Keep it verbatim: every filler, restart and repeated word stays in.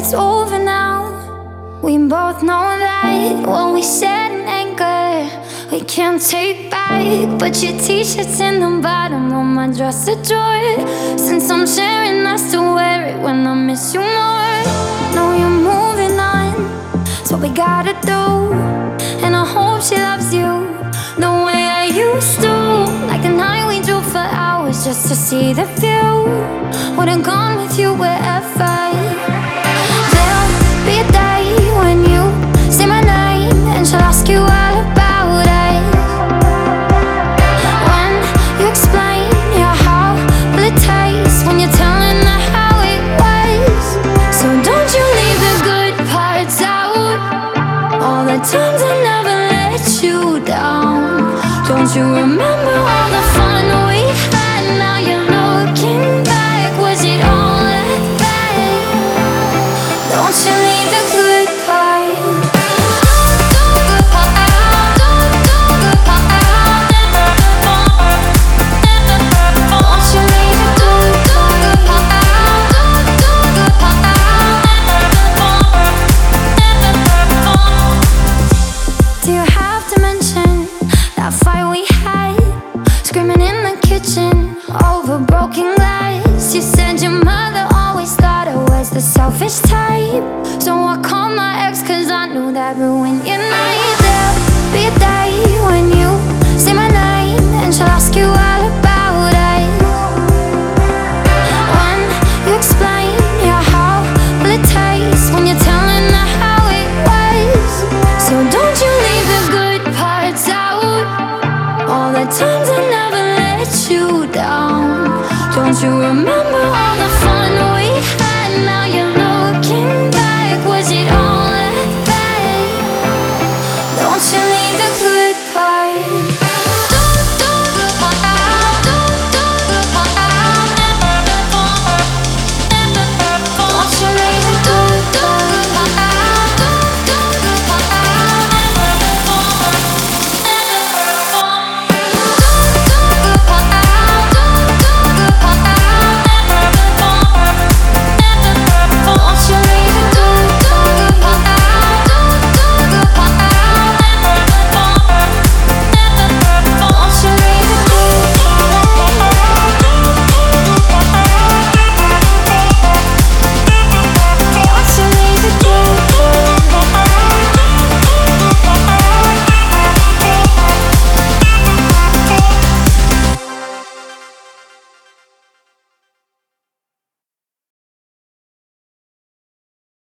it's over now. We both know that what we said in anger we can't take back. But your t-shirt's in the bottom of my dresser drawer. Since I'm sharing, I still wear it when I miss you more. Know you're moving on, it's what we gotta do. And I hope she loves you the way I used to. Like the night we drove for hours just to see the view. Would've gone with you wherever. There'll be a day when you say my name and she'll ask you all about it. When you explain your how will it taste when you're telling her how it was. So don't you leave the good parts out. All the times I never let you down. Don't you remember all the fun we had? Now you're looking back. Was it all like that? Don't you leave the good part. Don't you leave the good part. Do you have to mention that fight we had? Screaming in the kitchen over broken glass. You said your mother always thought I was the selfish type. So I called my ex cause I knew that ruined your night. There'll be a day when